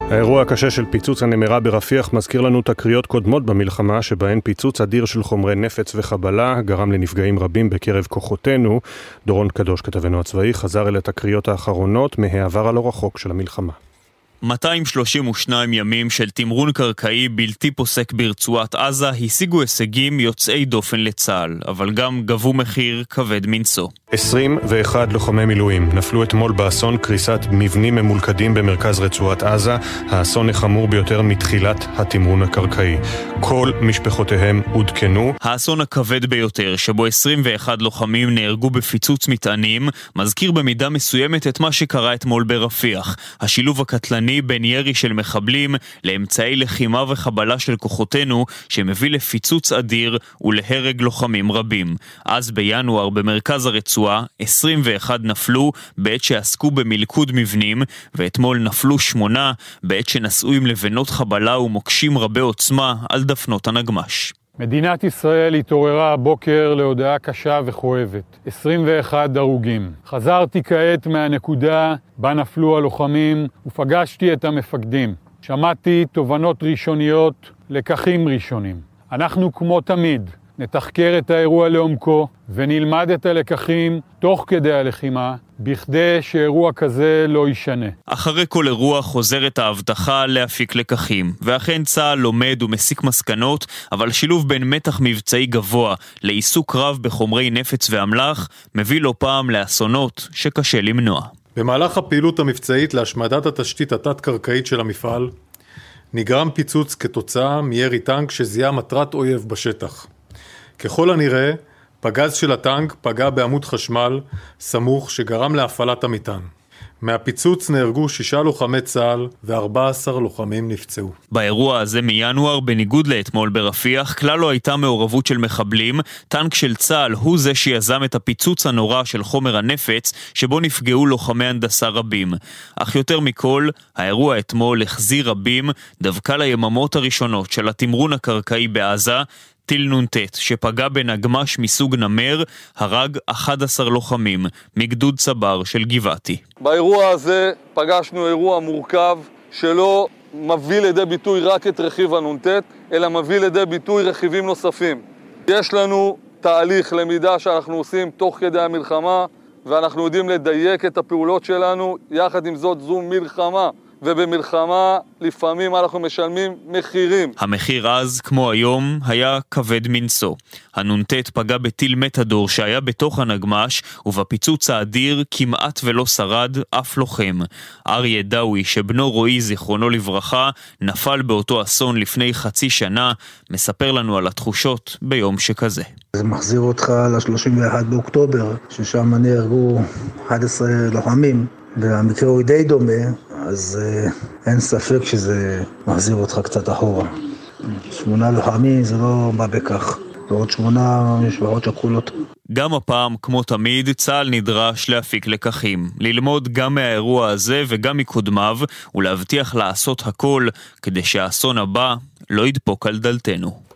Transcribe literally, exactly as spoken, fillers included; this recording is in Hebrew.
האירוע הקשה של פיצוץ הנמרה ברפיח מזכיר לנו תקריות קודמות במלחמה שבהן פיצוץ אדיר של חומרי נפץ וחבלה גרם לנפגעים רבים בקרב כוחותינו. דורון קדוש, כתבנו הצבאי, חזר אל התקריות האחרונות מהעבר הלא רחוק של המלחמה. מאתיים שלושים ושניים ימים של תמרון קרקעי בלתי פוסק ברצועת עזה השיגו הישגים יוצאי דופן לצה"ל, אבל גם גבו מחיר כבד מנשוא. עשרים ואחד לוחמי מילואים נפלו אתמול באסון קריסת מבנים ממולכדים במרכז רצועת עזה, האסון החמור ביותר מתחילת התמרון הקרקעי. כל משפחותיהם עודכנו. האסון הכבד ביותר, שבו עשרים ואחד לוחמים נהרגו בפיצוץ מטענים, מזכיר במידה מסוימת את מה שקרה אתמול ברפיח. השילוב הקטלני בין ירי של מחבלים לאמצעי לחימה וחבלה של כוחותינו, שמביא לפיצוץ אדיר ולהרג לוחמים רבים. אז בינואר במרכז הרצועה עשרים ואחד נפלו בעת שעסקו במלכוד מבנים, ואתמול נפלו שמונה בעת שנסעו עם לבנות חבלה ומוקשים רבי עוצמה על דפנות הנגמש. מדינת ישראל התעוררה הבוקר להודעה קשה וכואבת. עשרים ואחד הרוגים. חזרתי כעת מהנקודה בה נפלו הלוחמים ופגשתי את המפקדים. שמעתי תובנות ראשוניות, לקחים ראשונים. אנחנו כמו תמיד נתחקר את האירוע לעומקו ונלמד את הלקחים תוך כדי הלחימה, בכדי שאירוע כזה לא יישנה. אחרי כל אירוע חוזרת ההבטחה להפיק לקחים, ואכן צה"ל לומד ומסיק מסקנות, אבל שילוב בין מתח מבצעי גבוה לעיסוק רב בחומרי נפץ ואמל"ח מביא לא פעם לאסונות שקשה למנוע. במהלך הפעילות המבצעית להשמדת התשתית התת-קרקעית של המפעל, נגרם פיצוץ כתוצאה מירי טנק שזיהה מטרת אויב בשטח. ככל הנראה, פגז של הטנק פגע בעמוד חשמל סמוך שגרם להפעלת המטען. מהפיצוץ נהרגו שישה לוחמי צה"ל ו-ארבעה עשר לוחמים נפצעו. באירוע הזה מינואר, בניגוד לאתמול ברפיח, כלל לא הייתה מעורבות של מחבלים. טנק של צה"ל הוא זה שיזם את הפיצוץ הנורא של חומר הנפץ, שבו נפגעו לוחמי הנדסה רבים. אך יותר מכל, האירוע אתמול החזיר רבים דווקא ליממות הראשונות של התמרון הקרקעי בעזה. טיל נונטט שפגע בנגמש מסוג נמר הרג אחד עשר לוחמים מגדוד צבר של גבעתי. באירוע הזה פגשנו אירוע מורכב שלא מביא לידי ביטוי רק את רכיב הנונטט, אלא מביא לידי ביטוי רכיבים נוספים. יש לנו תהליך למידה שאנחנו עושים תוך כדי המלחמה, ואנחנו יודעים לדייק את הפעולות שלנו. יחד עם זאת, זו מלחמה, ובמלחמה לפעמים אנחנו משלמים מחירים. המחיר אז, כמו היום, היה כבד מנשוא. הנונטט פגע בטיל מתדור שהיה בתוך הנגמש, ובפיצוץ האדיר כמעט ולא שרד אף לוחם. אריה דאוי, שבנו רועי זיכרונו לברכה, נפל באותו אסון לפני חצי שנה, מספר לנו על התחושות ביום שכזה. זה מחזיר אותך ל-שלושים ואחד באוקטובר, ששם נהרגו אחד עשר לוחמים, והמקרה הוא די דומה, אז uh, אין ספק שזה מחזיר אותך קצת אחורה. שמונה לוחמים זה לא בא בכך, ועוד שמונה משפחות שכולות. גם הפעם, כמו תמיד, צה"ל נדרש להפיק לקחים, ללמוד גם מהאירוע הזה וגם מקודמיו, ולהבטיח לעשות הכל כדי שהאסון הבא לא ידפוק על דלתנו.